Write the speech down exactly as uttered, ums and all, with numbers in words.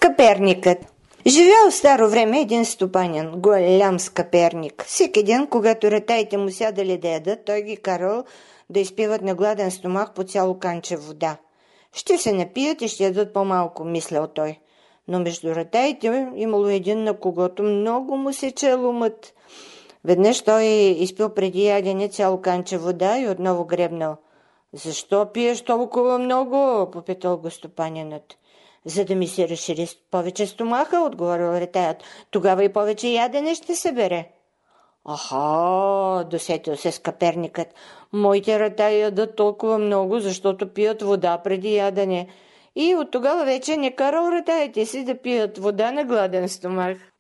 Скъперникът. Живял в старо време един стопанин, голям скъперник. Всеки ден, когато ретаите му сядали да ядат, той ги карал да изпиват на гладен стомах по цяло канче вода. Ще се напият и ще ядат по-малко, мислял той. Но между ретаите имало един, на когото много му се чел умът. Веднъж той изпил преди ядене цяло канче вода и отново гребнал. «Защо пиеш толкова много?» попитал го стопанинът. «За да ми се разшири повече стомаха», отговорил ретаят. «Тогава и повече ядене ще се бере». «Аха», досетил се скъперникът, «моите ретаи ядат толкова много, защото пият вода преди ядене». И от тогава вече не карал ретаите си да пият вода на гладен стомах.